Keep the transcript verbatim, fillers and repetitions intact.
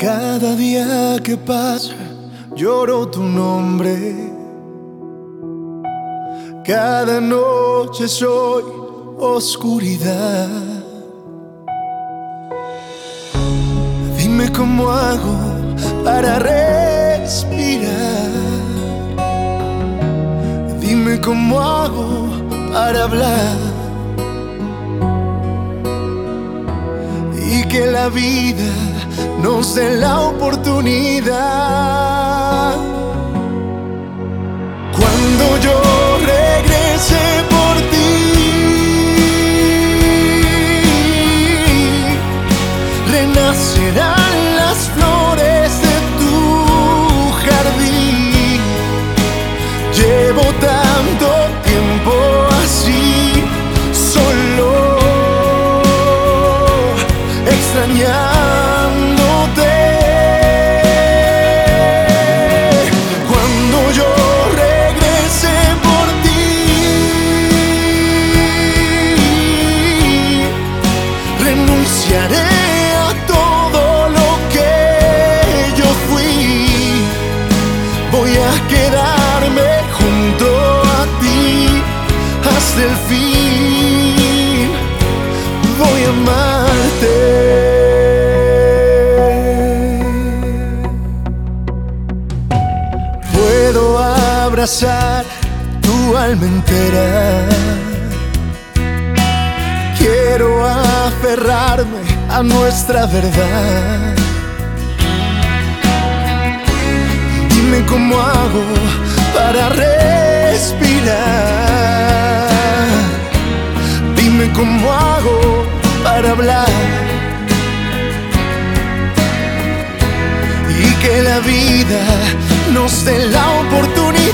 Cada día que pasa lloro tu nombre. Cada noche soy oscuridad. Dime cómo hago para respirar. Dime cómo hago para hablar. Y que la vida nos dé la oportunidad. Cuando yo regrese por ti, renacerán las flores de tu jardín. Llevo tanto tiempo así, solo extrañándote. Cuando yo regrese por ti, renunciaré a todo lo que yo fui. Voy a quedarme junto a ti hasta el fin. Voy a amarte. Puedo abrazar tu alma entera. Quiero aferrarme a nuestra verdad. Dime cómo hago para respirar. Dime cómo hago para hablar. Y que la vida nos dé la oportunidad.